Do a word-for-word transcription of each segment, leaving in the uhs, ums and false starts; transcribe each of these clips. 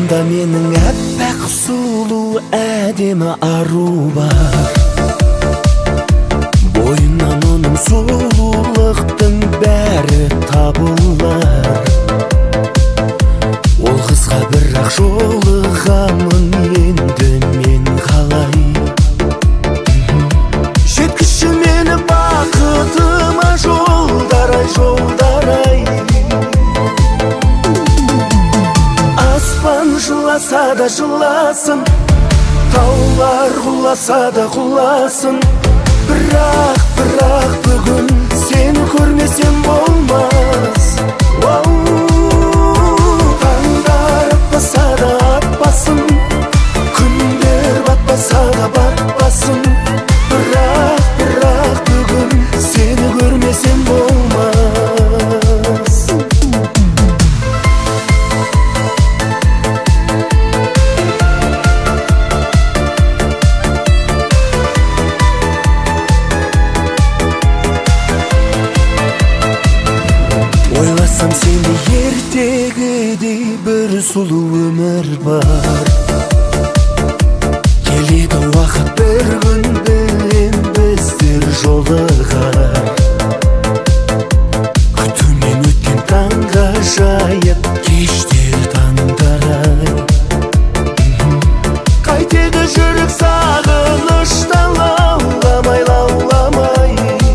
жанымда менің әппақ сұлу әдемі ару бар. Бойынан оның сұлулықтың бәрі табылар. Ол қызға бірақ жолығамын енді мен қалай. Жеткізші мені бақытыма жолдар-ай, жолдар-ай. Аспан жыласа да жыласын, таулар құласа да құласын. Бірақ, бірақ бүгін сені көрмесем болмас. Таңдар атпаса да атпасын, күндер батпаса да батпасын. Бірақ, бірақ бүгін сені көрмесем болмас. Ойласам сені ертегідей бір сұлу өмір бар. Келеді уақыт бір күн білем біздер жолығар. Күтумен өткен таңға жайып кештер таңдар-ай. Қайтеді жүрек сағыныштан лауламай, лауламай.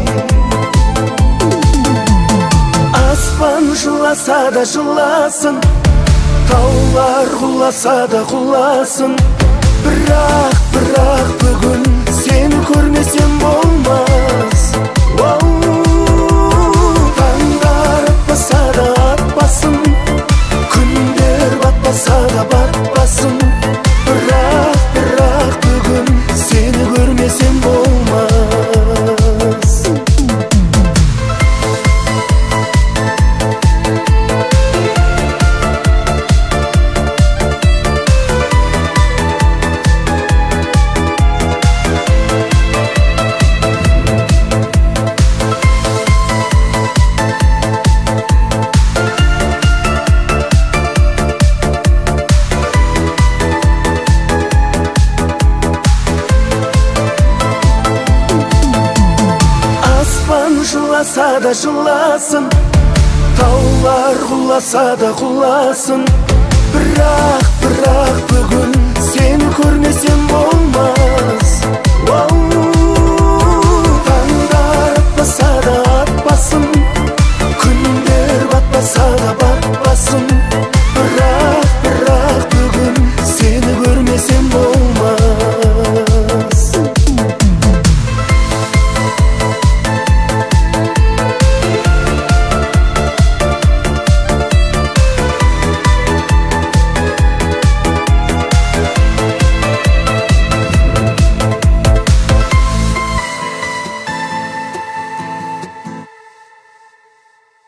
Аспан жыласа да жыласын, таулар құласа да құласын. Бірақ, бірақ бүгін сені көрмесем болмас. Таңдар атпаса да атпасын, күндер батпаса да батпасын. Бірақ, бірақ бүгін сені көрмесем болмас. Жыласа да жыласын, таулар құласа да құласын. Бірақ, бірақ бүгін